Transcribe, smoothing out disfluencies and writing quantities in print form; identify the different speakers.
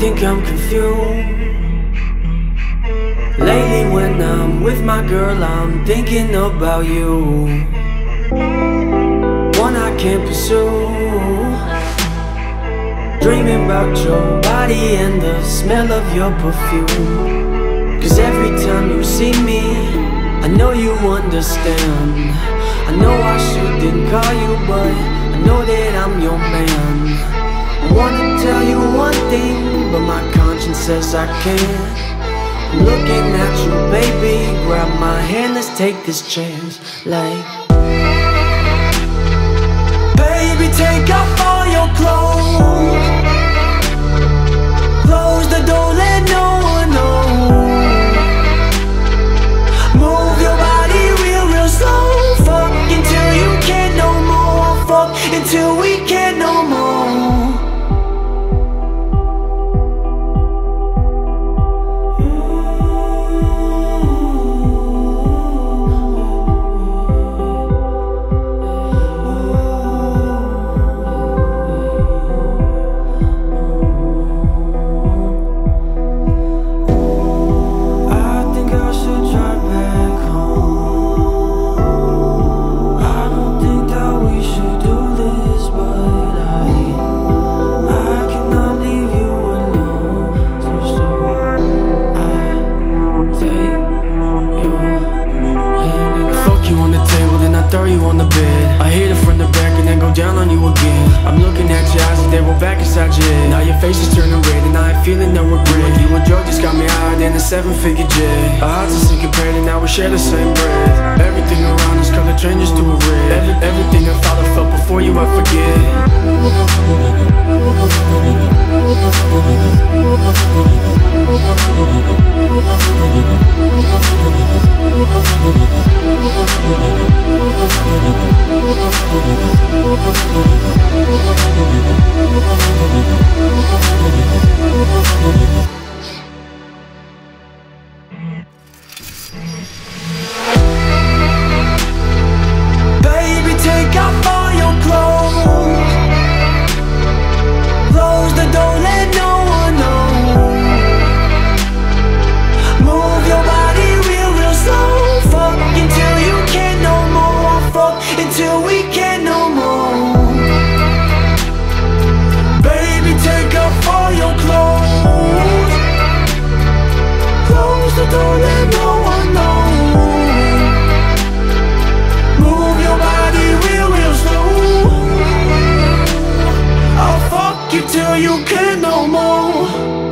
Speaker 1: think I'm confused. Lately when I'm with my girl, I'm thinking about you. One I can't pursue. Dreaming about your body and the smell of your perfume. Cause every time you see me, I know you understand. I know I shouldn't call you, but I know that I'm your man. I wanna tell you one thing, but my conscience says I can't. I'm looking at you, baby, grab my hand, let's take this chance. Like, baby, take off all your clothes. Close the door, let no one know. Move your body real, real slow. Fuck until you can't no more. Fuck until we can't no more.
Speaker 2: Throw you on the bed, I hit it from the back and then go down on you again. I'm looking at your eyes as they roll back inside your head. Now your face is turning red and I ain't feeling no regret. You a drug just got me higher than a 7-figure jet. Our hearts are syncopated and now we share the same breath. Everything around us color changes to a red. Everything I thought I felt before you I forget.
Speaker 1: Baby, take off all your clothes. Close the door, let no one know. Move your body real, real slow. Fuck until you can't no more. Fuck until we can't no more. Baby, take off all your clothes. Close the door, let no one know. Move your body real, real slow. I'll fuck you till you can't no more.